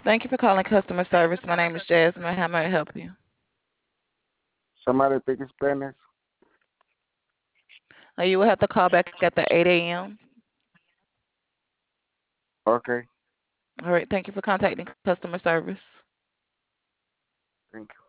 Thank you for calling customer service. My name is Jasmine. How may I help you? Somebody speak Spanish? You will have to call back at the 8 a.m. Okay, All right. Thank you for contacting customer service. thank you.